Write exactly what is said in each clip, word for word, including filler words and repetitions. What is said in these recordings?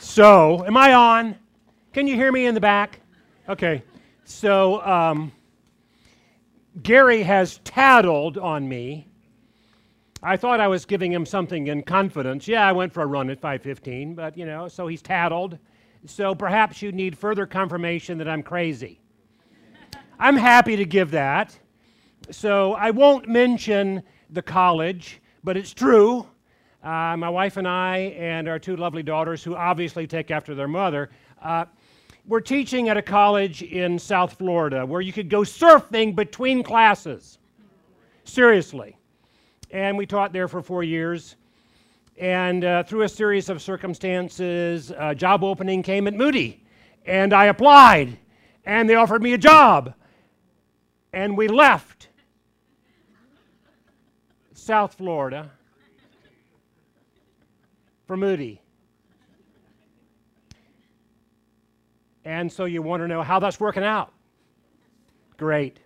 So, am I on? Can you hear me in the back? Okay. So, um, Gary has tattled on me. I thought I was giving him something in confidence. Yeah, I went for a run at five fifteen, but, you know, so he's tattled. So perhaps you need further confirmation that I'm crazy. I'm happy to give that. So I won't mention the college, but it's true. Uh, my wife and I and our two lovely daughters, who obviously take after their mother, uh, we're teaching at a college in South Florida where you could go surfing between classes. Seriously. And we taught there for four years. And uh, through a series of circumstances, a job opening came at Moody. And I applied. And they offered me a job. And we left South Florida for Moody. And so you want to know how that's working out. Great.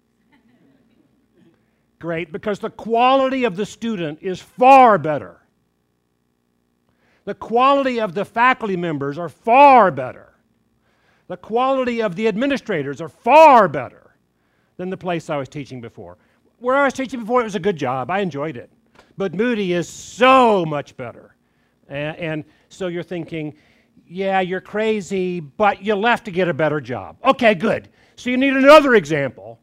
Great, because the quality of the student is far better. The quality of the faculty members are far better. The quality of the administrators are far better than the place I was teaching before. Where I was teaching before, it was a good job. I enjoyed it. But Moody is so much better. And, and so you're thinking, yeah, you're crazy, but you left to get a better job. Okay, good. So you need another example.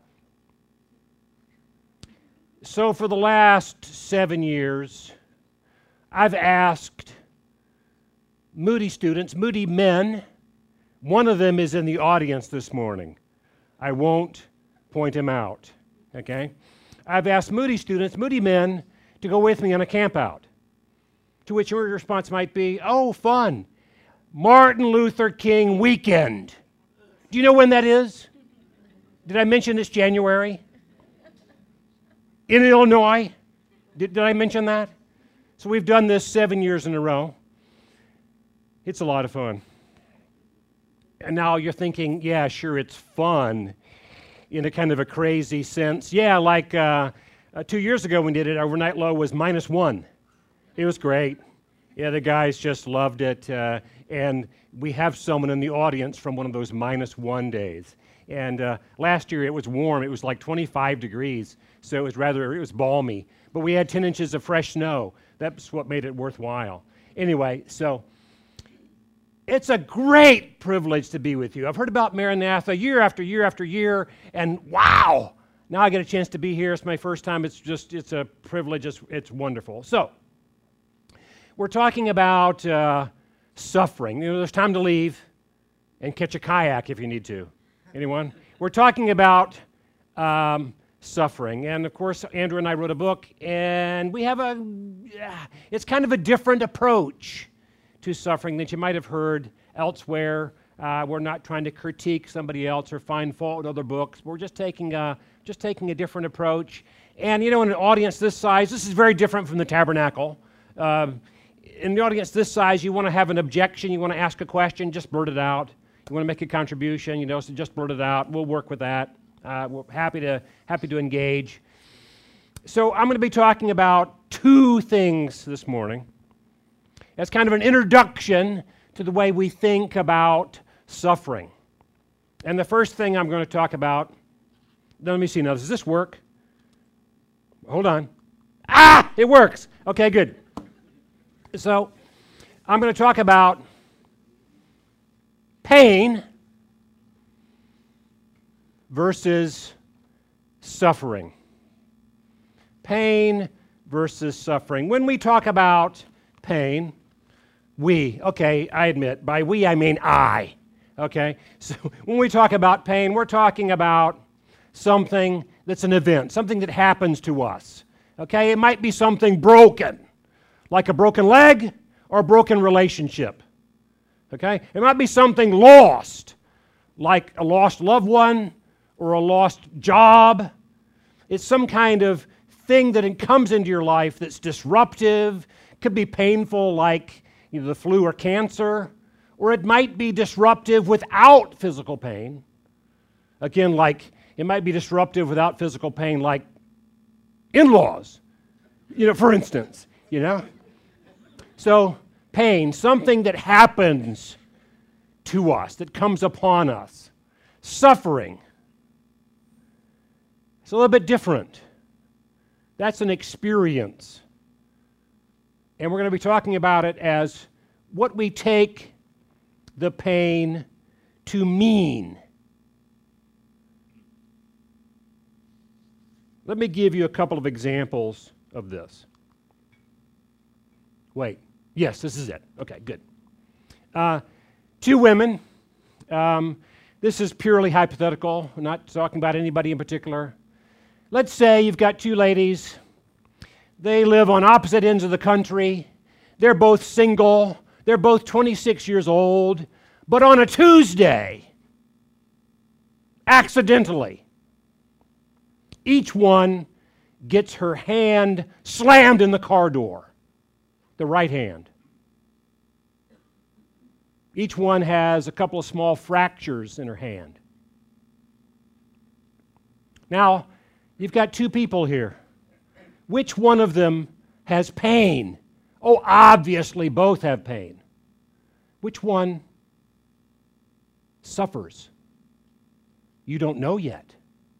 So for the last seven years, I've asked Moody students, Moody men, one of them is in the audience this morning. I won't point him out, okay? I've asked Moody students, Moody men, to go with me on a camp out. To which your response might be, oh, fun. Martin Luther King weekend. Do you know when that is? Did I mention it's January? In Illinois? Did, did I mention that? So we've done this seven years in a row. It's a lot of fun. And now you're thinking, yeah, sure, it's fun in a kind of a crazy sense. Yeah, like uh, uh, two years ago when we did it, our overnight low was minus one. It was great. Yeah, the guys just loved it. Uh, and we have someone in the audience from one of those minus one days. And uh, last year it was warm. It was like twenty-five degrees. So it was rather, it was balmy. But we had ten inches of fresh snow. That's what made it worthwhile. Anyway, so it's a great privilege to be with you. I've heard about Maranatha year after year after year, and wow, now I get a chance to be here. It's my first time. It's just, it's a privilege. It's, it's wonderful. So we're talking about uh, suffering. You know, there's time to leave and catch a kayak if you need to. Anyone? We're talking about um, suffering. And of course, Andrew and I wrote a book, and we have a, it's kind of a different approach to suffering that you might have heard elsewhere. Uh, we're not trying to critique somebody else or find fault with other books. We're just taking a, just taking a different approach. And you know, in an audience this size, this is very different from the tabernacle. Uh, in the audience this size, you want to have an objection, you want to ask a question, just blurt it out. You want to make a contribution, you know, so just blurt it out. We'll work with that. Uh, we're happy to, happy to engage. So I'm going to be talking about two things this morning. As kind of an introduction to the way we think about suffering. And the first thing I'm going to talk about, let me see now, does this work? Hold on. Ah, it works. Okay, good. So I'm going to talk about pain versus suffering. Pain versus suffering. When we talk about pain, we, okay, I admit, by we I mean I, okay? So when we talk about pain, we're talking about something that's an event, something that happens to us, okay? It might be something broken, like a broken leg or a broken relationship, okay? It might be something lost, like a lost loved one or a lost job. It's some kind of thing that comes into your life that's disruptive, could be painful like you know, the flu or cancer, or it might be disruptive without physical pain. Again, like it might be disruptive without physical pain like in-laws, you know, for instance, you know. So Pain, something that happens to us, that comes upon us. Suffering. It's a little bit different. That's an experience. And we're going to be talking about it as what we take the pain to mean. Let me give you a couple of examples of this. Wait. Yes, this is it. Okay, good. Uh, two women. Um, this is purely hypothetical. We're not talking about anybody in particular. Let's say you've got two ladies. They live on opposite ends of the country. They're both single. They're both twenty-six years old. But on a Tuesday, accidentally, each one gets her hand slammed in the car door, the right hand. Each one has a couple of small fractures in her hand. Now, you've got two people here. Which one of them has pain? Oh, obviously both have pain. Which one suffers? You don't know yet.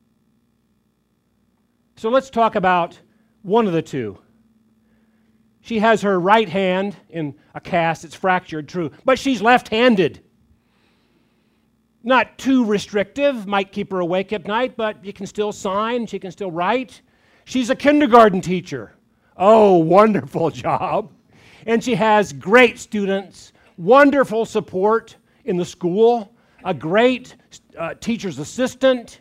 So let's talk about one of the two. She has her right hand in a cast. It's fractured, true, but she's left-handed. Not too restrictive, might keep her awake at night, but you can still sign, she can still write. She's a kindergarten teacher. Oh, wonderful job. And she has great students, wonderful support in the school, a great uh, teacher's assistant.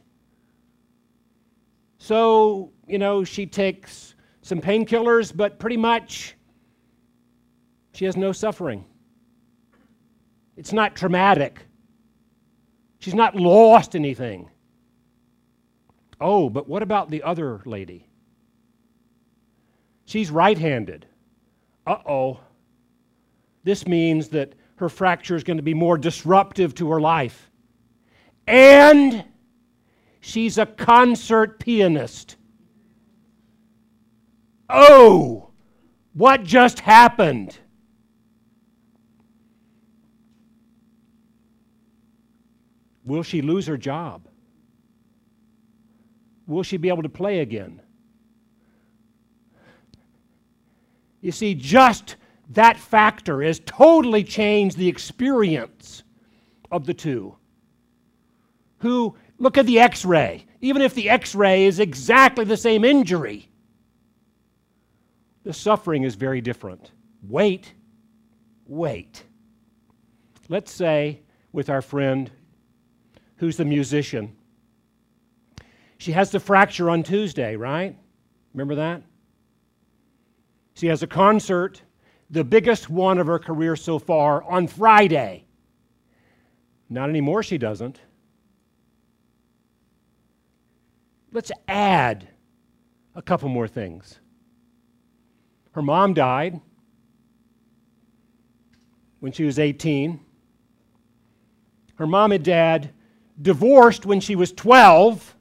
So, you know, she takes some painkillers, but pretty much she has no suffering. It's not traumatic. She's not lost anything. Oh, but what about the other lady? She's right-handed. Uh-oh. This means that her fracture is going to be more disruptive to her life. And she's a concert pianist. Oh, what just happened? Will she lose her job? Will she be able to play again? You see, just that factor has totally changed the experience of the two. Who, look at the x-ray. Even if the x-ray is exactly the same injury, the suffering is very different. Wait, wait. Let's say with our friend who's the musician. She has the fracture on Tuesday, right? Remember that? She has a concert, the biggest one of her career so far, on Friday. Not anymore, she doesn't. Let's add a couple more things. Her mom died when she was eighteen. Her mom and dad divorced when she was twelve.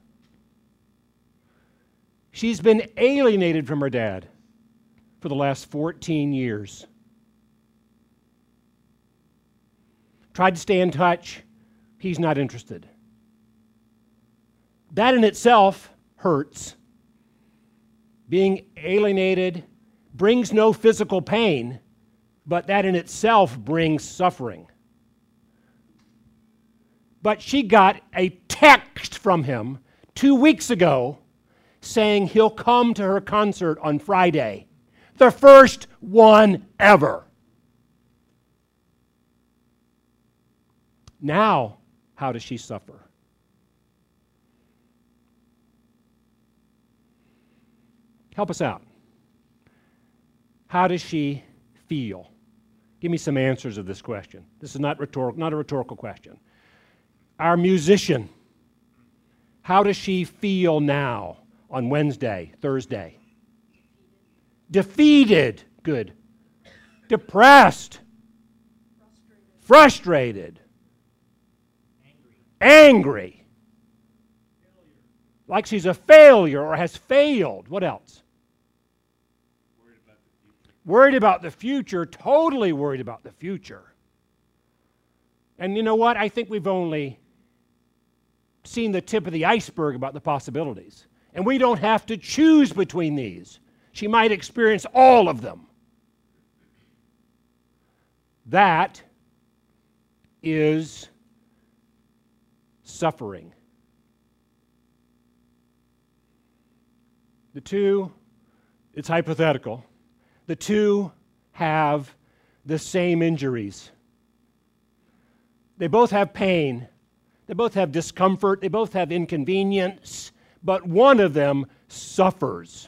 She's been alienated from her dad for the last fourteen years. Tried to stay in touch. He's not interested. That in itself hurts. Being alienated brings no physical pain, but that in itself brings suffering. But she got a text from him two weeks ago saying he'll come to her concert on Friday. The first one ever. Now, how does she suffer? Help us out. How does she feel? Give me some answers of this question. This is not rhetorical, not a rhetorical question. Our musician, how does she feel now on Wednesday, Thursday? Defeated. Good. Depressed. Frustrated. Frustrated. Angry. Angry. Like she's a failure or has failed. What else? Worried about the future, totally worried about the future. And you know what? I think we've only seen the tip of the iceberg about the possibilities. And we don't have to choose between these. She might experience all of them. That is suffering. The two, it's hypothetical. The two have the same injuries. They both have pain. They both have discomfort. They both have inconvenience. But one of them suffers.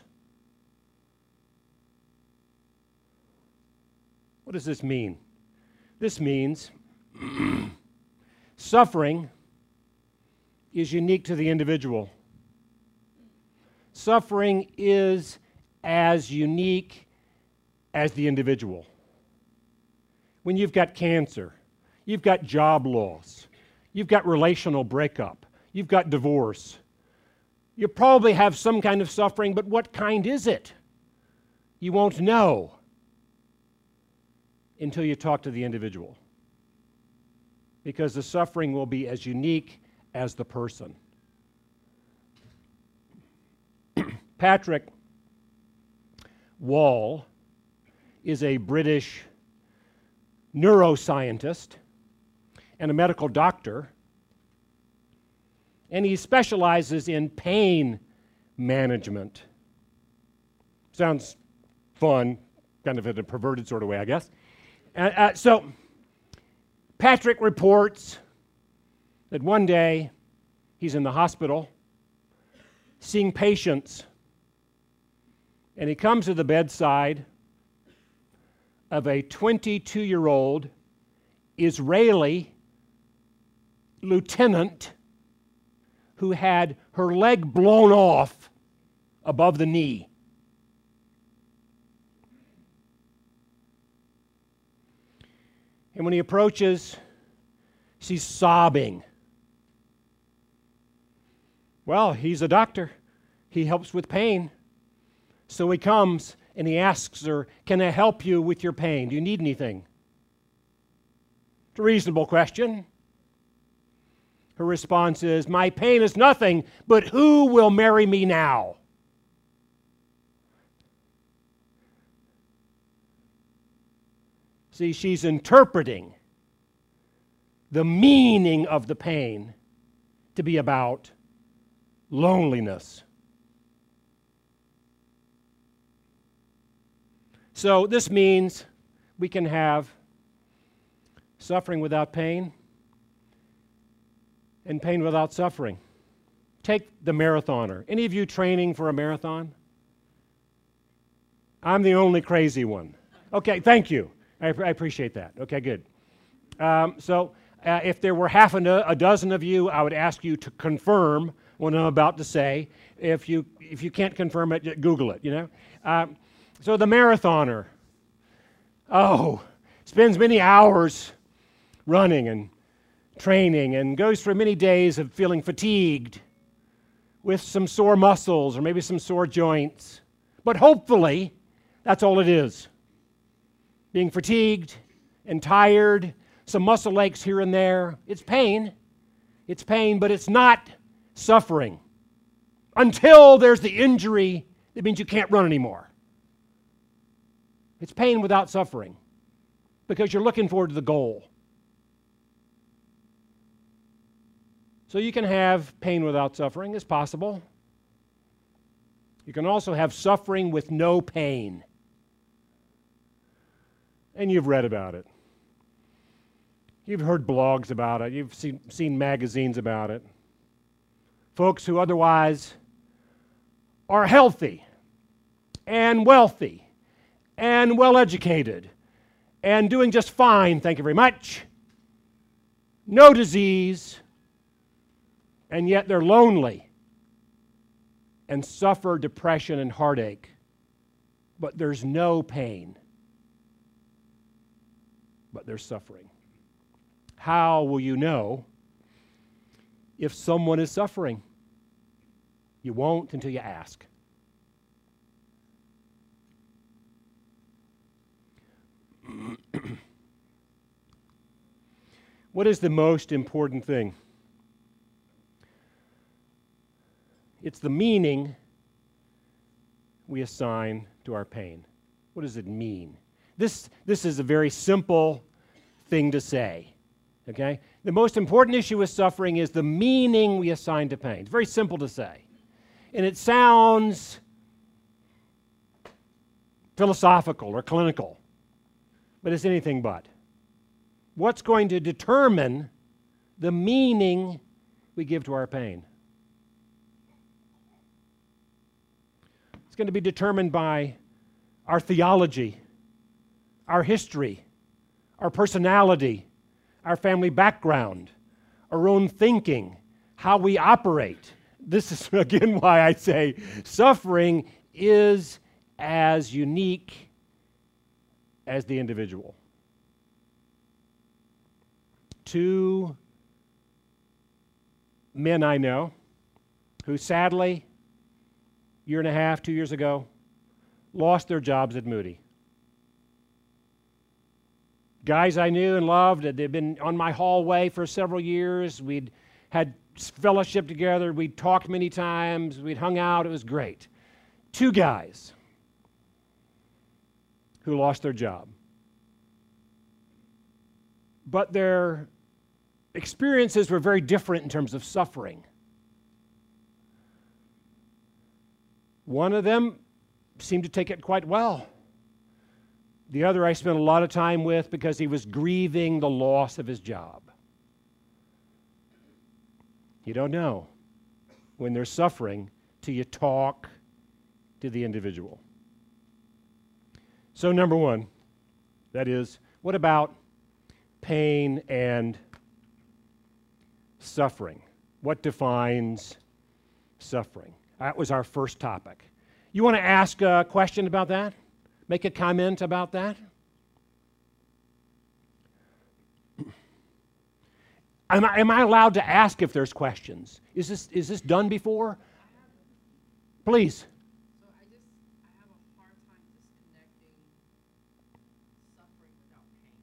What does this mean? This means suffering is unique to the individual. Suffering is as unique as the individual. When you've got cancer, you've got job loss, you've got relational breakup, you've got divorce, you probably have some kind of suffering, but what kind is it? You won't know until you talk to the individual, because the suffering will be as unique as the person. Patrick Wall is a British neuroscientist and a medical doctor, and he specializes in pain management. Sounds fun, kind of in a perverted sort of way, I guess. Uh, uh, so, Patrick reports that one day he's in the hospital seeing patients, and he comes to the bedside of a twenty-two-year-old Israeli lieutenant who had her leg blown off above the knee. And when he approaches, she's sobbing. Well, he's a doctor. He helps with pain. So he comes and he asks her, "Can I help you with your pain? Do you need anything?" It's a reasonable question. Her response is, "My pain is nothing, but who will marry me now?" See, she's interpreting the meaning of the pain to be about loneliness. So this means we can have suffering without pain and pain without suffering. Take the marathoner. Any of you training for a marathon? I'm the only crazy one. Okay, thank you. I, I appreciate that. Okay, good. Um, so uh, if there were half a, do- a dozen of you, I would ask you to confirm what I'm about to say. If you if you can't confirm it, just Google it, you know. Um, so the marathoner, oh, spends many hours running and training and goes through many days of feeling fatigued with some sore muscles or maybe some sore joints. But hopefully, that's all it is. Being fatigued and tired, some muscle aches here and there. It's pain. It's pain, but it's not suffering until there's the injury that means you can't run anymore. It's pain without suffering because you're looking forward to the goal. So you can have pain without suffering. It's possible. You can also have suffering with no pain. And you've read about it. You've heard blogs about it. You've seen, seen magazines about it. Folks who otherwise are healthy and wealthy and well-educated and doing just fine, thank you very much. No disease, and yet they're lonely and suffer depression and heartache, but there's no pain. But there's suffering. How will you know if someone is suffering? You won't until you ask. What is the most important thing? It's the meaning we assign to our pain. What does it mean? This, this is a very simple thing to say, okay? The most important issue with suffering is the meaning we assign to pain. It's very simple to say. And it sounds philosophical or clinical, but it's anything but. What's going to determine the meaning we give to our pain? It's going to be determined by our theology, our history, our personality, our family background, our own thinking, how we operate. This is, again, why I say suffering is as unique as the individual. Two men I know who sadly, a year and a half, two years ago, lost their jobs at Moody. Guys I knew and loved, they'd been on my hallway for several years. We'd had fellowship together. We'd talked many times. We'd hung out. It was great. Two guys who lost their job. But their experiences were very different in terms of suffering. One of them seemed to take it quite well. The other I spent a lot of time with because he was grieving the loss of his job. You don't know when there's suffering till you talk to the individual. So number one, that is, what about pain and suffering? What defines suffering? That was our first topic. You want to ask a question about that? Make a comment about that? Am I, am I allowed to ask if there's questions? Is this, is this done before? Please. So I just, I have a hard time disconnecting suffering without pain.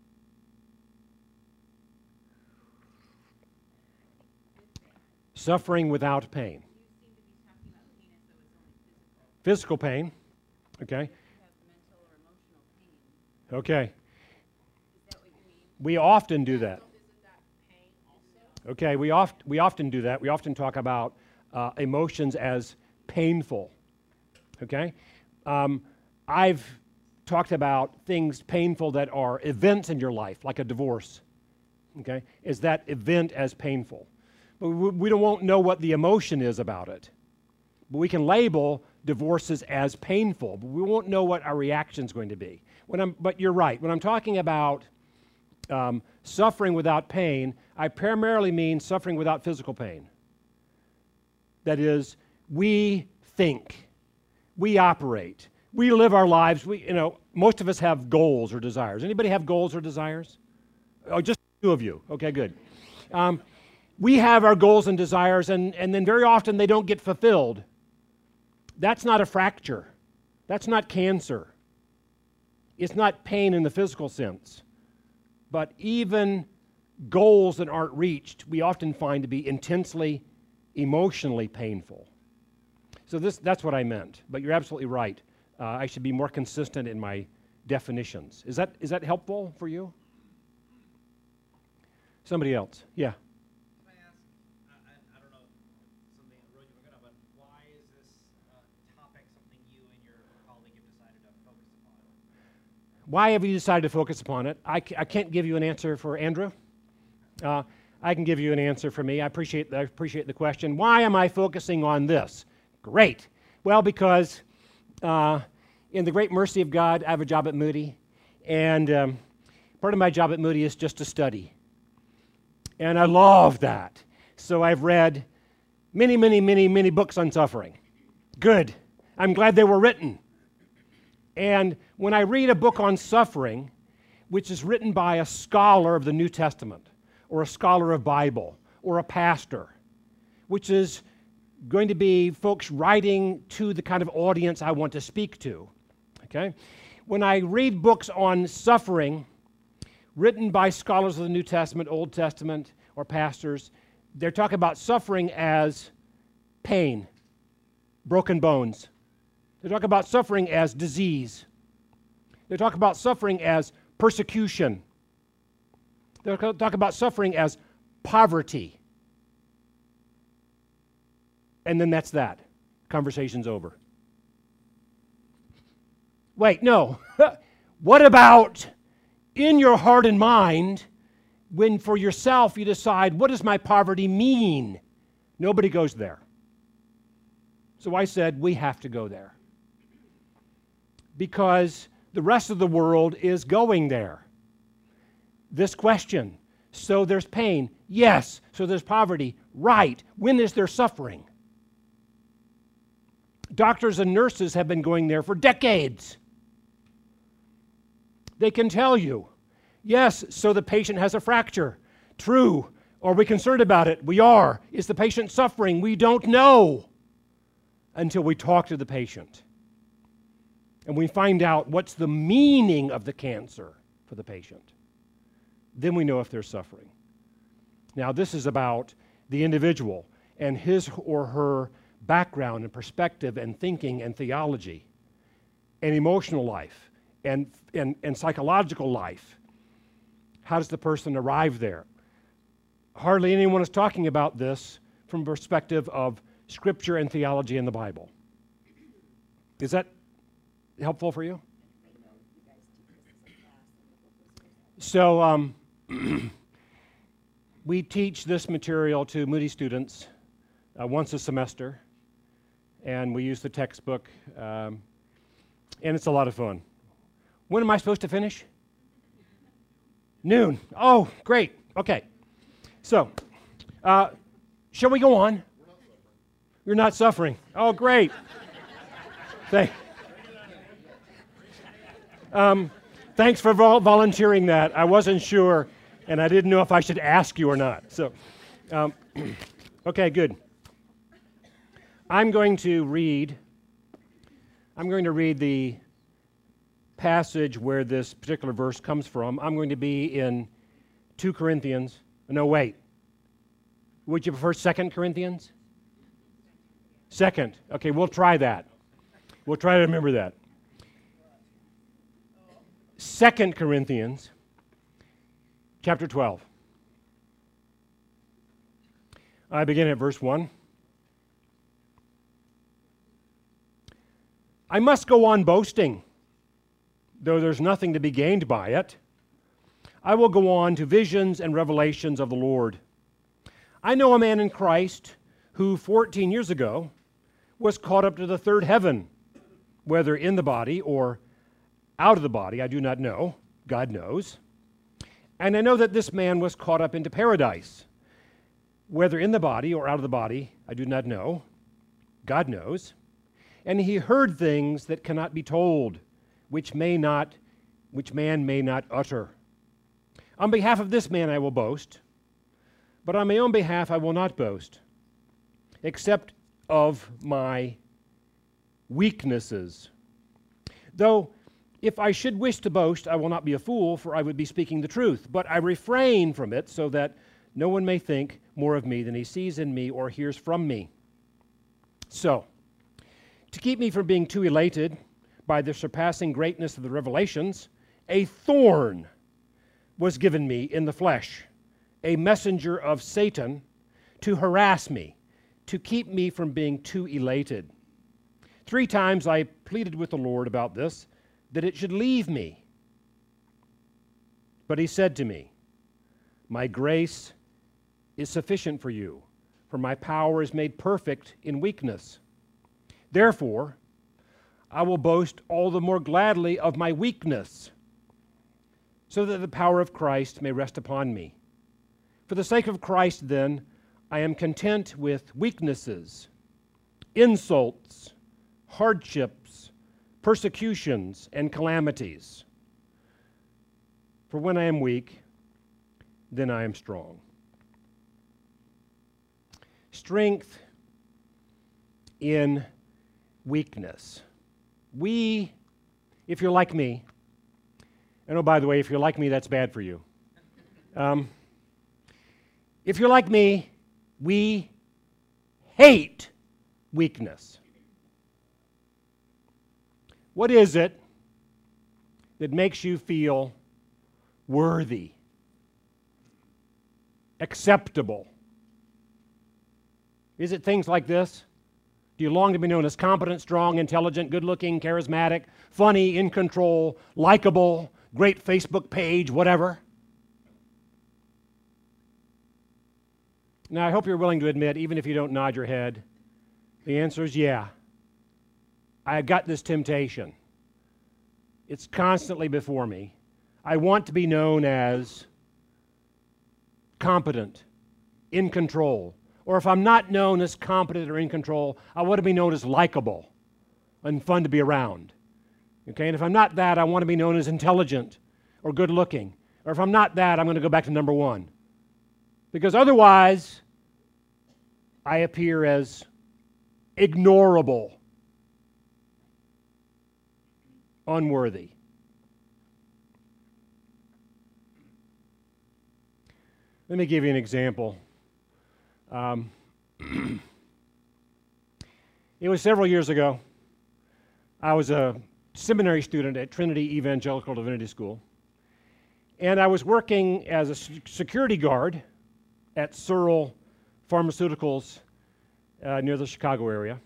Suffering without pain. You seem to be talking about pain as though it's only physical. Physical pain. Okay. You have mental or emotional pain. Okay. Is that what you mean? We often do that. So isn't that pain also? Okay, we, oft, we often do that. We often talk about uh, emotions as painful. Okay? Um, I've talked about things painful that are events in your life, like a divorce. Okay? Is that event as painful? But we, we don't won't know what the emotion is about it. But we can label divorces as painful, but we won't know what our reaction is going to be. When I'm, but you're right. When I'm talking about um, suffering without pain, I primarily mean suffering without physical pain. That is, we think, we operate, we live our lives. We, you know, most of us have goals or desires. Anybody have goals or desires? Oh, just two of you. Okay, good. Um, we have our goals and desires, and, and then very often they don't get fulfilled. That's not a fracture. That's not cancer. It's not pain in the physical sense. But even goals that aren't reached, we often find to be intensely, emotionally painful. So this, that's what I meant. But you're absolutely right. Uh, I should be more consistent in my definitions. Is that, is that helpful for you? Somebody else. Yeah. Can I ask, I, I don't know if something that wrote you were gonna, but why is this uh, topic something you and your colleague have decided to focus upon? Why have you decided to focus upon it? I, c- I can't give you an answer for Andrew. Uh, I can give you an answer for me. I appreciate, the, I appreciate the question. Why am I focusing on this? Great. Well, because uh, in the great mercy of God, I have a job at Moody, and um, part of my job at Moody is just to study. And I love that. So I've read many, many, many, many books on suffering. Good. I'm glad they were written. And when I read a book on suffering, which is written by a scholar of the New Testament, or a scholar of Bible, or a pastor, which is going to be folks writing to the kind of audience I want to speak to, okay? When I read books on suffering, written by scholars of the New Testament, Old Testament, or pastors. They're talking about suffering as pain, broken bones. They talk about suffering as disease. They talk about suffering as persecution. They talk about suffering as poverty. And then that's that. Conversation's over. Wait, no. What about in your heart and mind when for yourself you decide, what does my poverty mean? Nobody goes there. So I said, we have to go there. Because the rest of the world is going there. This question, so there's pain. Yes. So there's poverty. Right. When is there suffering? Doctors and nurses have been going there for decades. They can tell you, yes, so the patient has a fracture. True. Are we concerned about it? We are. Is the patient suffering? We don't know until we talk to the patient. And we find out what's the meaning of the cancer for the patient. Then we know if they're suffering. Now, this is about the individual and his or her background and perspective and thinking and theology and emotional life and, and, and psychological life. How does the person arrive there? Hardly anyone is talking about this from a perspective of Scripture and theology in the Bible. Is that helpful for you? So um, we teach this material to Moody students uh, once a semester, and we use the textbook, um, and it's a lot of fun. When am I supposed to finish? Noon. Oh, great. Okay. So, uh, shall we go on? You're not suffering. Oh, great. Thank. Um, thanks for vol- volunteering that. I wasn't sure, and I didn't know if I should ask you or not. So, um, okay, good. I'm going to read. I'm going to read the passage where this particular verse comes from. I'm going to be in two Corinthians. No, wait. Would you prefer Second Corinthians? Second. Okay, we'll try that. We'll try to remember that. Second Corinthians, chapter twelve. I begin at verse one. I must go on boasting, though there's nothing to be gained by it. I will go on to visions and revelations of the Lord. I know a man in Christ who fourteen years ago was caught up to the third heaven, whether in the body or out of the body, I do not know. God knows. And I know that this man was caught up into paradise, whether in the body or out of the body, I do not know. God knows. And he heard things that cannot be told, which may not, which man may not utter. On behalf of this man I will boast, but on my own behalf I will not boast, except of my weaknesses. Though if I should wish to boast, I will not be a fool, for I would be speaking the truth. But I refrain from it so that no one may think more of me than he sees in me or hears from me. So, to keep me from being too elated by the surpassing greatness of the revelations, a thorn was given me in the flesh, a messenger of Satan to harass me, to keep me from being too elated. Three times I pleaded with the Lord about this, that it should leave me. But he said to me, my grace is sufficient for you, for my power is made perfect in weakness. Therefore, I will boast all the more gladly of my weakness, so that the power of Christ may rest upon me. For the sake of Christ, then, I am content with weaknesses, insults, hardships, persecutions, and calamities. For when I am weak, then I am strong. Strength in weakness. We, if you're like me, And oh, by the way, if you're like me, that's bad for you. Um, if you're like me, we hate weakness. What is it that makes you feel worthy, acceptable? Is it things like this? Do you long to be known as competent, strong, intelligent, good-looking, charismatic, funny, in control, likable, great Facebook page, whatever? Now, I hope you're willing to admit, even if you don't nod your head, the answer is yeah. I got this temptation. It's constantly before me. I want to be known as competent, in control. Or if I'm not known as competent or in control, I want to be known as likable and fun to be around. Okay, and if I'm not that, I want to be known as intelligent or good looking. Or if I'm not that, I'm going to go back to number one. Because otherwise, I appear as ignorable, unworthy. Let me give you an example. Um, it was several years ago. I was a seminary student at Trinity Evangelical Divinity School, and I was working as a security guard at Searle Pharmaceuticals uh, near the Chicago area.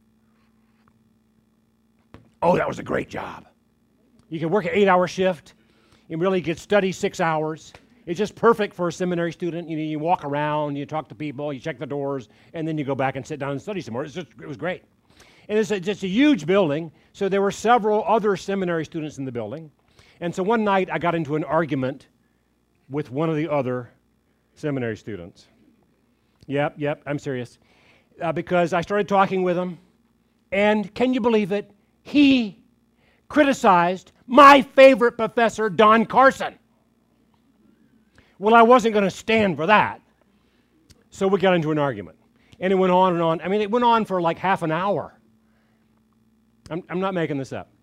Oh, that was a great job. You can work an eight-hour shift and really get study six hours. It's just perfect for a seminary student. You know, you walk around, you talk to people, you check the doors, and then you go back and sit down and study some more. It's just, it was great. And it's a, just a huge building, so there were several other seminary students in the building. And so one night I got into an argument with one of the other seminary students. Yep, yep, I'm serious. Uh, because I started talking with him, and can you believe it? He criticized my favorite professor, Don Carson. Well, I wasn't going to stand for that. So we got into an argument. And it went on and on. I mean, it went on for like half an hour. I'm, I'm not making this up.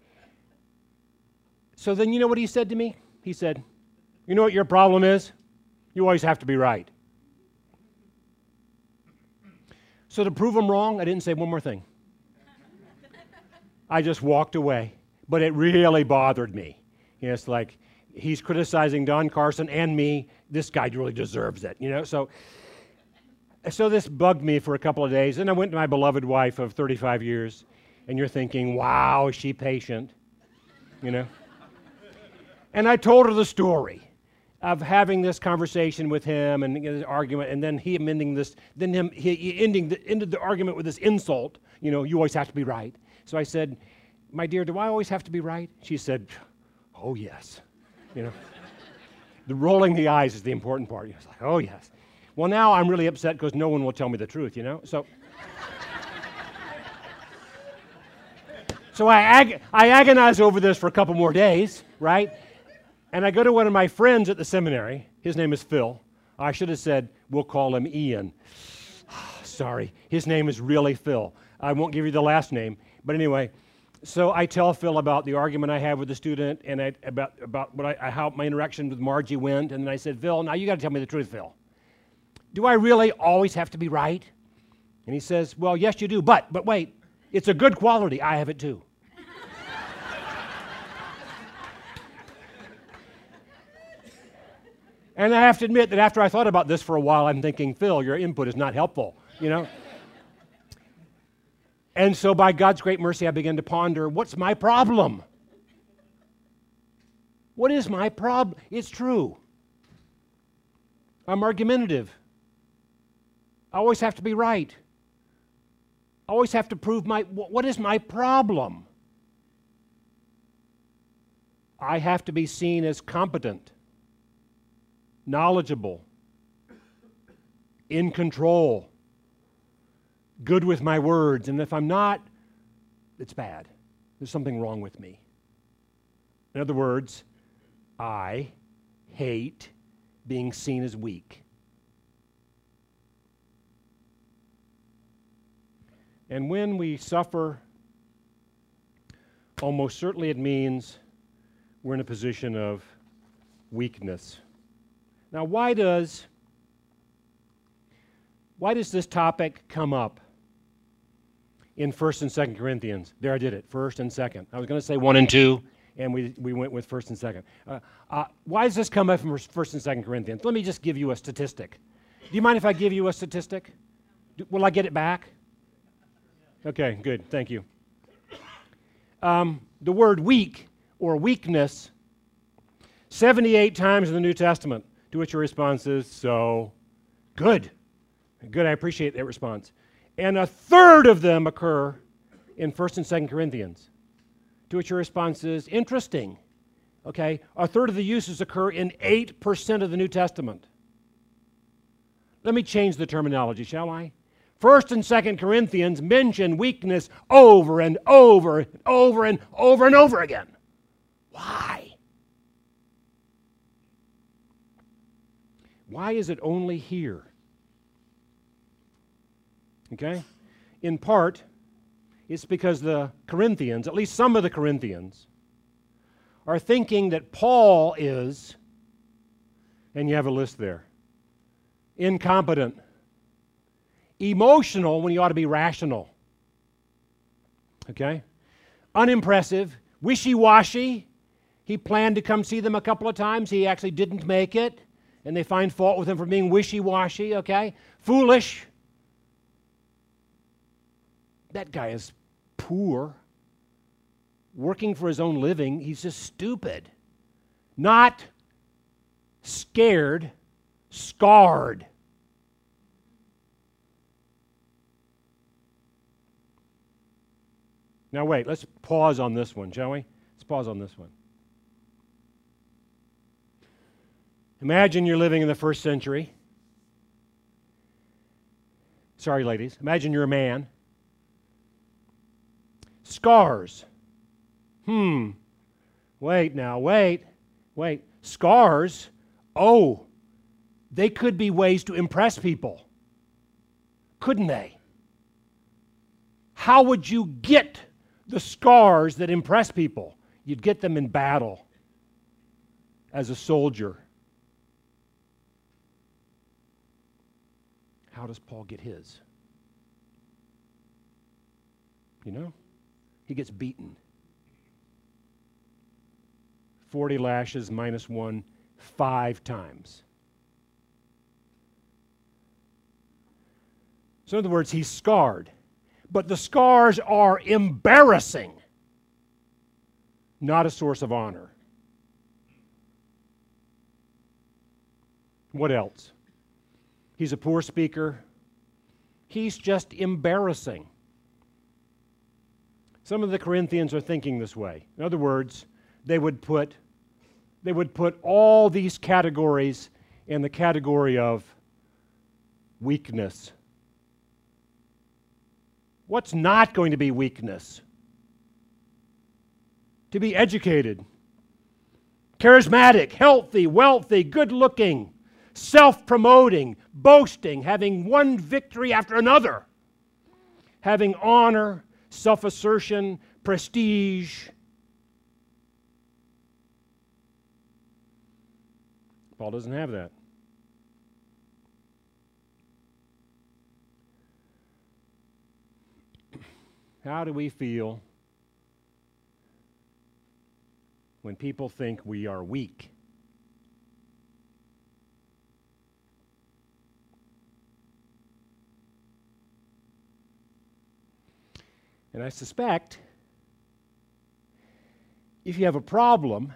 So then you know what he said to me? He said, you know what your problem is? You always have to be right. So to prove him wrong, I didn't say one more thing. I just walked away. But it really bothered me. You know, it's like, he's criticizing Don Carson and me. This guy really deserves it, you know? So, so this bugged me for a couple of days. Then I went to my beloved wife of thirty-five years, and you're thinking, wow, is she patient? You know? And I told her the story of having this conversation with him and this argument, and then he ending this, then him he, he ending the, ended the argument with this insult. You know, you always have to be right. So I said, my dear, do I always have to be right? She said, oh yes. You know, the rolling the eyes is the important part. It's like, oh yes. Well, now I'm really upset because no one will tell me the truth. You know, so so I ag- I agonize over this for a couple more days, right? And I go to one of my friends at the seminary. His name is Phil. I should have said we'll call him Ian. Sorry, his name is really Phil. I won't give you the last name, but anyway. So I tell Phil about the argument I had with the student and I, about, about what I, how my interaction with Margie went. And then I said, Phil, now you got to tell me the truth, Phil. Do I really always have to be right? And he says, well, yes, you do. But, but wait, it's a good quality. I have it too. And I have to admit that after I thought about this for a while, I'm thinking, Phil, your input is not helpful, you know? And so by God's great mercy, I began to ponder, what's my problem? What is my problem? It's true. I'm argumentative. I always have to be right. I always have to prove my, what is my problem? I have to be seen as competent, knowledgeable, in control, good with my words, and if I'm not, it's bad. There's something wrong with me. In other words, I hate being seen as weak. And when we suffer, almost certainly it means we're in a position of weakness. Now, why does why does this topic come up in First and Second Corinthians? There, I did it. First and Second. I was going to say one and two, and we we went with First and Second. Uh, uh, why does this come up from First and Second Corinthians? Let me just give you a statistic. Do you mind if I give you a statistic? Do, will I get it back? Okay, good. Thank you. Um, the word weak or weakness, seventy-eight times in the New Testament, to which your response is, so good. Good, I appreciate that response. And a third of them occur in First and Second Corinthians, to which your response is, interesting. Okay, a third of the uses occur in eight percent of the New Testament. Let me change the terminology, shall I? First and Second Corinthians mention weakness over and over and over and over and over again. Why? Why is it only here? Okay? In part, it's because the Corinthians, at least some of the Corinthians, are thinking that Paul is, and you have a list there, incompetent, emotional when he ought to be rational, okay? Unimpressive, wishy-washy. He planned to come see them a couple of times. He actually didn't make it, and they find fault with him for being wishy-washy, okay? Foolish. That guy is poor, working for his own living. He's just stupid. Not scared, scarred. Now wait, let's pause on this one, shall we? Let's pause on this one. Imagine you're living in the first century. Sorry, ladies. Imagine you're a man. Scars. Hmm. Wait now, wait, wait. Scars? Oh, they could be ways to impress people. Couldn't they? How would you get the scars that impress people? You'd get them in battle as a soldier. How does Paul get his? You know? He gets beaten. forty lashes minus one, five times. So in other words, he's scarred. But the scars are embarrassing, not a source of honor. What else? He's a poor speaker. He's just embarrassing. Some of the Corinthians are thinking this way. In other words, they would put, they would put all these categories in the category of weakness. What's not going to be weakness? To be educated, charismatic, healthy, wealthy, good-looking, self-promoting, boasting, having one victory after another, having honor, self-assertion, prestige. Paul doesn't have that. How do we feel when people think we are weak? And I suspect if you have a problem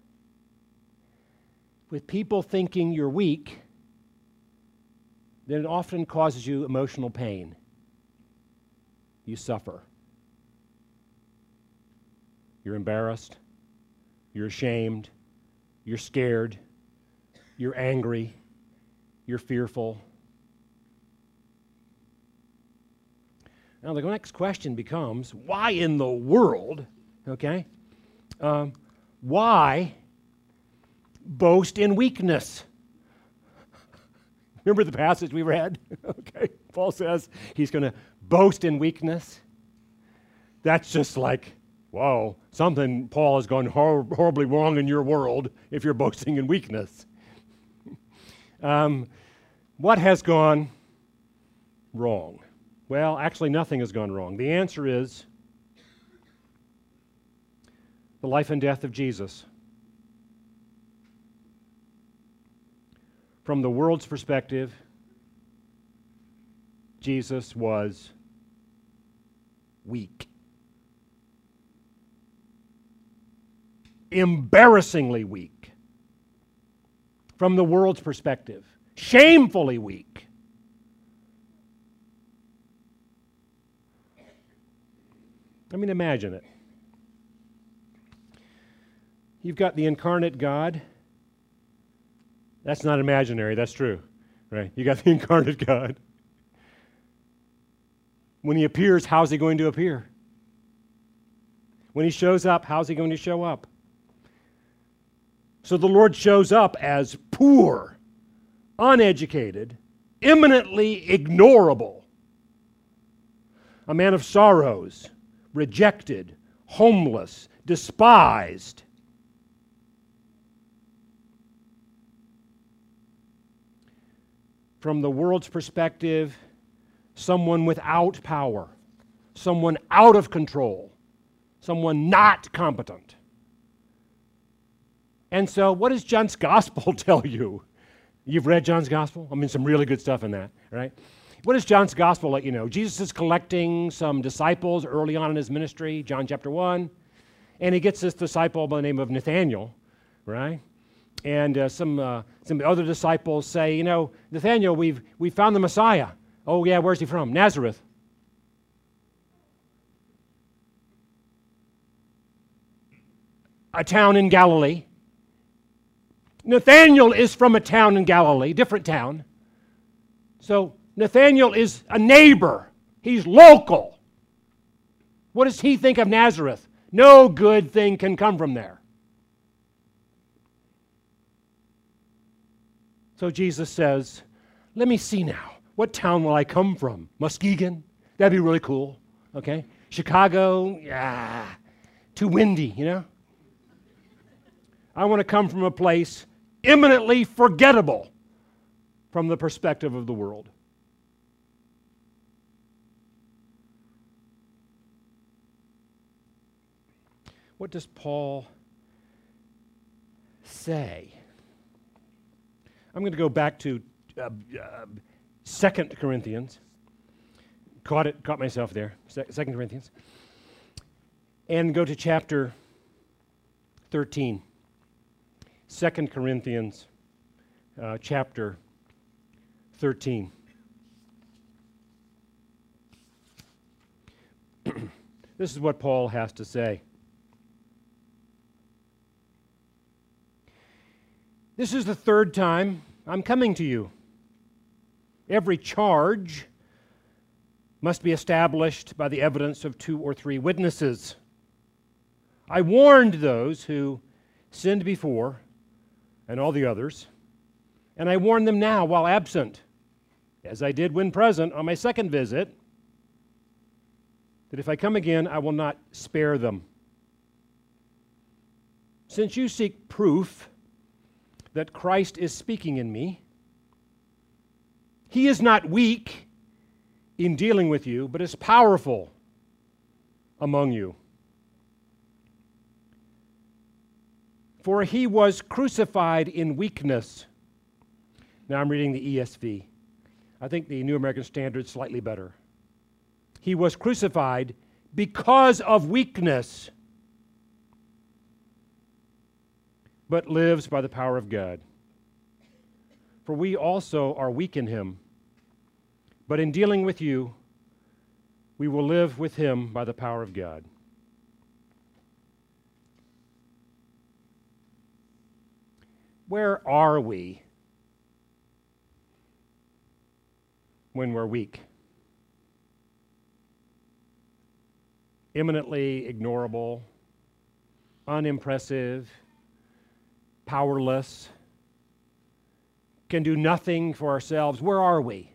with people thinking you're weak, then it often causes you emotional pain. You suffer. You're embarrassed. You're ashamed. You're scared. You're angry. You're fearful. Now, the next question becomes, why in the world, okay, um, why boast in weakness? Remember the passage we read? Okay, Paul says he's going to boast in weakness. That's just like Whoa, something, Paul, has gone hor- horribly wrong in your world if you're boasting in weakness. um, what has gone wrong? Well, actually, nothing has gone wrong. The answer is the life and death of Jesus. From the world's perspective, Jesus was weak. Embarrassingly weak. From the world's perspective, shamefully weak. I mean, imagine it. You've got the incarnate God. That's not imaginary, that's true. Right? You got the incarnate God. When he appears, how's he going to appear? When he shows up, how's he going to show up? So the Lord shows up as poor, uneducated, eminently ignorable, a man of sorrows, rejected, homeless, despised. From the world's perspective, someone without power, someone out of control, someone not competent. And so, what does John's Gospel tell you? You've read John's Gospel? I mean, some really good stuff in that, right? What does John's Gospel let you know? Jesus is collecting some disciples early on in his ministry, John chapter one, and he gets this disciple by the name of Nathanael, right? And uh, some uh, some other disciples say, you know, Nathanael, we've we found the Messiah. Oh yeah, where's he from? Nazareth. A town in Galilee. Nathanael is from a town in Galilee, different town. So Nathanael is a neighbor. He's local. What does he think of Nazareth? No good thing can come from there. So Jesus says, let me see now. What town will I come from? Muskegon? That'd be really cool. Okay? Chicago? Yeah. Too windy, you know? I want to come from a place eminently forgettable from the perspective of the world. What does Paul say? I'm going to go back to uh, uh, Second Corinthians. Caught it, caught myself there. Second Corinthians. And go to chapter thirteen. Second Corinthians uh, chapter thirteen. This is what Paul has to say. This is the third time I'm coming to you. Every charge must be established by the evidence of two or three witnesses. I warned those who sinned before and all the others, and I warn them now while absent, as I did when present on my second visit, that if I come again, I will not spare them. Since you seek proof that Christ is speaking in me, he is not weak in dealing with you, but is powerful among you. For he was crucified in weakness. Now I'm reading the E S V. I think the New American Standard is slightly better. He was crucified because of weakness, but lives by the power of God. For we also are weak in him, but in dealing with you, we will live with him by the power of God. Where are we when we're weak? Eminently ignorable, unimpressive, powerless, can do nothing for ourselves. Where are we?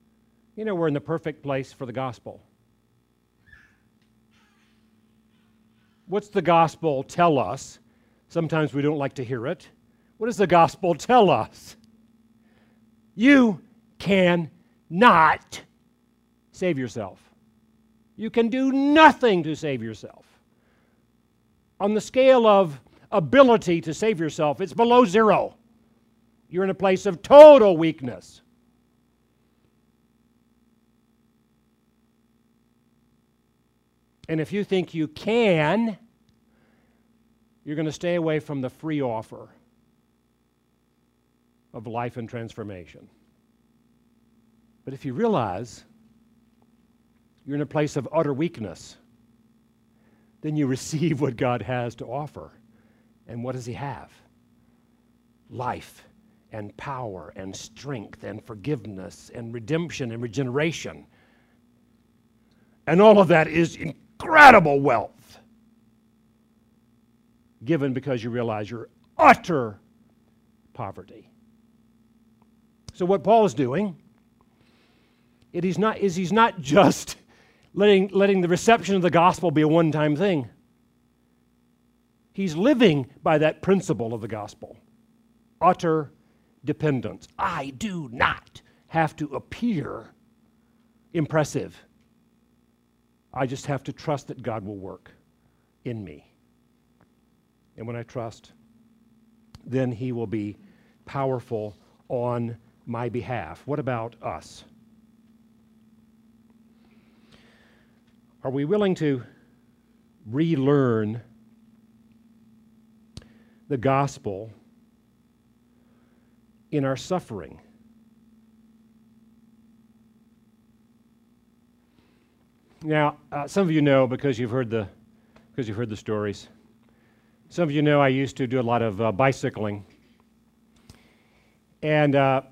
You know, we're in the perfect place for the gospel. what's the gospel tell us? Sometimes we don't like to hear it. What does the gospel tell us? You cannot save yourself. You can do nothing to save yourself. On the scale of ability to save yourself, it's below zero. You're in a place of total weakness. And if you think you can, you're going to stay away from the free offer of life and transformation. But if you realize you're in a place of utter weakness, then you receive what God has to offer. And what does He have? Life and power and strength and forgiveness and redemption and regeneration. And all of that is incredible wealth given because you realize your utter poverty. So what Paul is doing, it is not, is he's not just letting, letting the reception of the gospel be a one-time thing. He's living by that principle of the gospel. Utter dependence. I do not have to appear impressive. I just have to trust that God will work in me. And when I trust, then He will be powerful on my behalf. What about us? Are we willing to relearn the gospel in our suffering? Now, uh, some of you know because you've heard the because you've heard the stories. Some of you know I used to do a lot of uh, bicycling, and uh,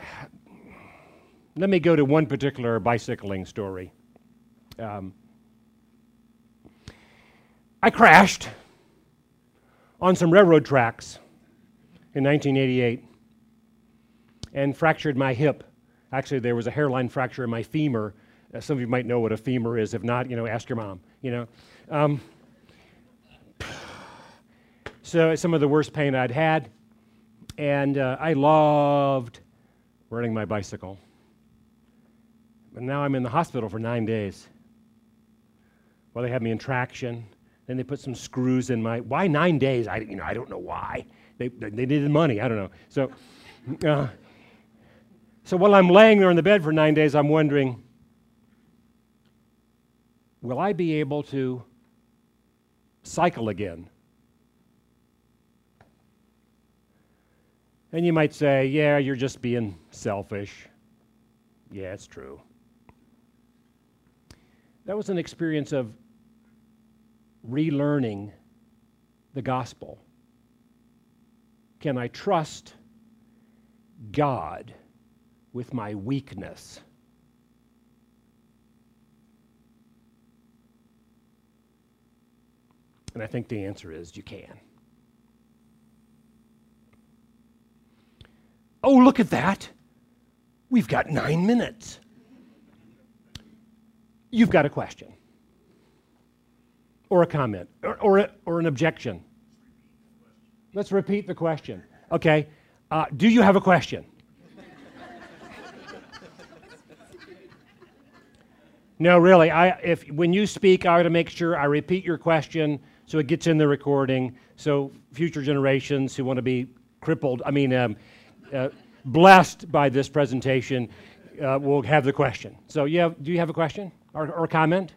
let me go to one particular bicycling story. Um, I crashed on some railroad tracks in nineteen eighty-eight and fractured my hip. Actually, there was a hairline fracture in my femur. Uh, some of you might know what a femur is. If not, you know, ask your mom, you know. Um, so some of the worst pain I'd had. And uh, I loved riding my bicycle. But now I'm in the hospital for nine days. Well, they had me in traction. Then they put some screws in my, why nine days? I, you know, I don't know why. They, they needed money, I don't know. So, uh, so while I'm laying there in the bed for nine days, I'm wondering, will I be able to cycle again? And you might say, yeah, you're just being selfish. Yeah, it's true. That was an experience of relearning the gospel. Can I trust God with my weakness? And I think the answer is you can. Oh, look at that. We've got nine minutes. You've got a question. Or a comment, or, or, a, or an objection. Let's repeat the question. Okay. Uh, do you have a question? No, really. I, if when you speak, I ought to make sure I repeat your question so it gets in the recording, so future generations who want to be crippled, I mean, um, uh, blessed by this presentation, uh, will have the question. So, yeah, do you have a question or, or a comment?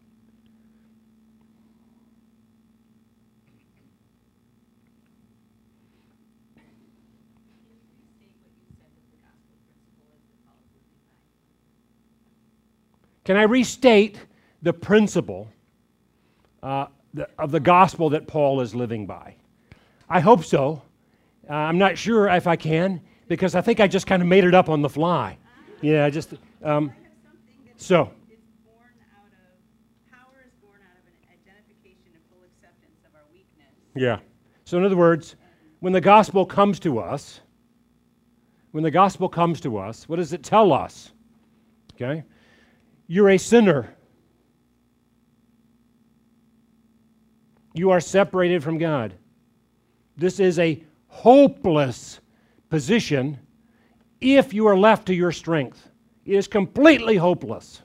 Can I restate the principle uh, the, of the gospel that Paul is living by? I hope so. Uh, I'm not sure if I can, because I think I just kind of made it up on the fly. Yeah, I just, um, so. It's born out of, power is born out of an identification and full acceptance of our weakness. Yeah. So in other words, when the gospel comes to us, when the gospel comes to us, what does it tell us? Okay? You're a sinner. You are separated from God. This is a hopeless position if you are left to your strength. It is completely hopeless.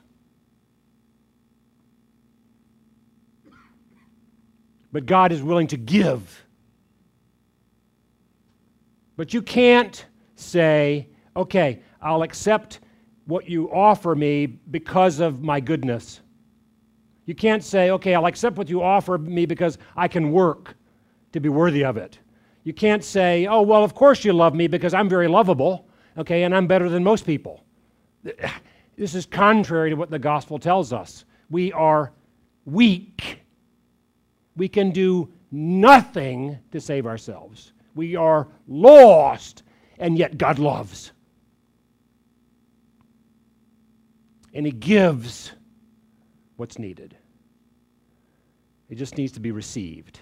But God is willing to give. But you can't say, okay, I'll accept what you offer me because of my goodness. You can't say, okay, I'll accept what you offer me because I can work to be worthy of it. You can't say, oh, well, of course you love me because I'm very lovable, okay, and I'm better than most people. This is contrary to what the gospel tells us. We are weak. We can do nothing to save ourselves. We are lost, and yet God loves. And He gives what's needed. It just needs to be received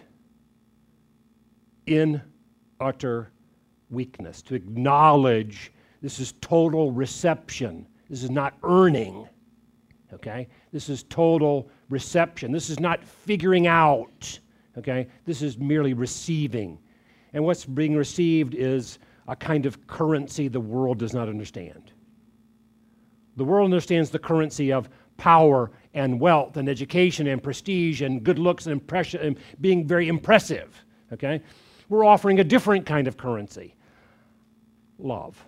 in utter weakness, to acknowledge this is total reception. This is not earning, okay? This is total reception. This is not figuring out, okay? This is merely receiving. And what's being received is a kind of currency the world does not understand. The world understands the currency of power and wealth and education and prestige and good looks and impression and being very impressive, okay? We're offering a different kind of currency. Love.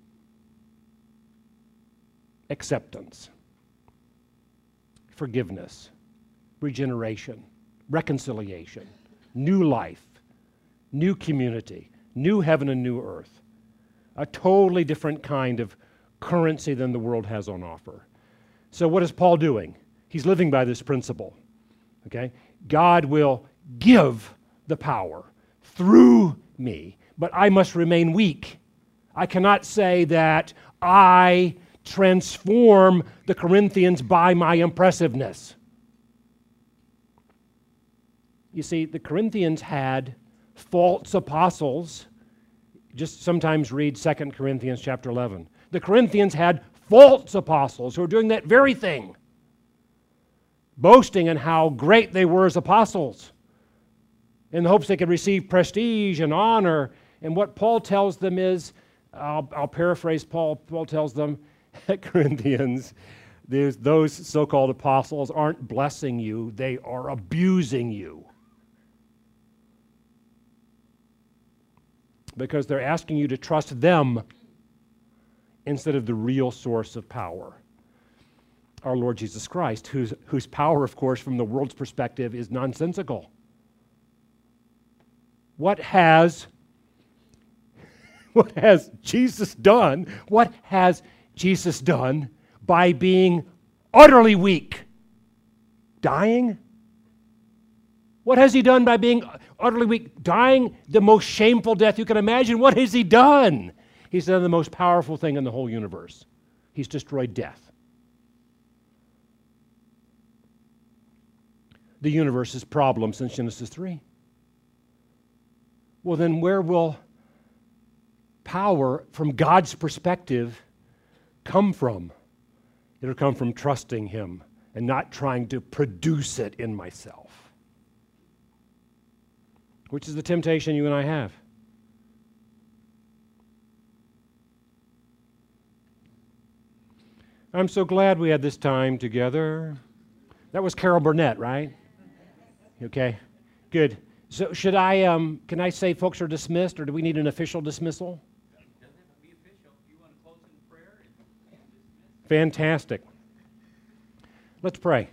Acceptance. Forgiveness. Regeneration. Reconciliation. New life. New community. New heaven and new earth. A totally different kind of currency than the world has on offer. So what is Paul doing? He's living by this principle. Okay? God will give the power through me, but I must remain weak. I cannot say that I transform the Corinthians by my impressiveness. You see, the Corinthians had false apostles. Just sometimes read Second Corinthians chapter eleven. The Corinthians had false apostles who were doing that very thing, boasting in how great they were as apostles, in the hopes they could receive prestige and honor. And what Paul tells them is, I'll, I'll paraphrase Paul, Paul tells them, Corinthians, there's those so-called apostles aren't blessing you, they are abusing you. Because they're asking you to trust them instead of the real source of power, our Lord Jesus Christ, whose, whose power, of course, from the world's perspective is nonsensical. What has, what has Jesus done? What has Jesus done by being utterly weak? Dying? What has He done by being utterly weak? Dying the most shameful death you can imagine. What has He done? He's done the most powerful thing in the whole universe. He's destroyed death. The universe's problem since Genesis three. Well, then where will power from God's perspective come from? It'll come from trusting Him and not trying to produce it in myself, which is the temptation you and I have. I'm so glad we had this time together. That was Carol Burnett, right? Okay, good. So should I, um, can I say folks are dismissed, or do we need an official dismissal? It doesn't have to be official. You want to close in prayer and dismiss? Fantastic. Let's pray.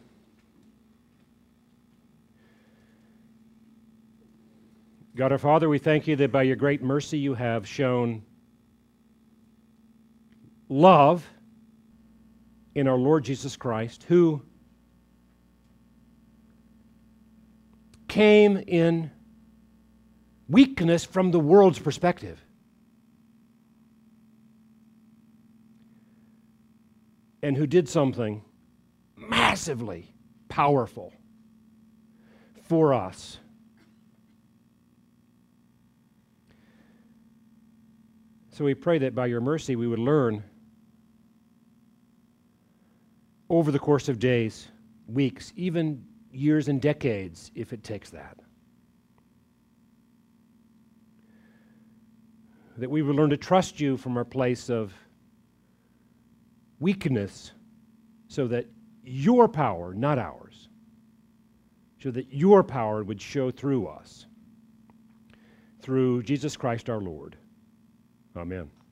God our Father, we thank You that by Your great mercy You have shown love in our Lord Jesus Christ, who came in weakness from the world's perspective. And who did something massively powerful for us. So we pray that by Your mercy we would learn over the course of days, weeks, even years and decades, if it takes that, that we would learn to trust you from our place of weakness so that your power, not ours, so that your power would show through us. Through Jesus Christ our Lord. Amen.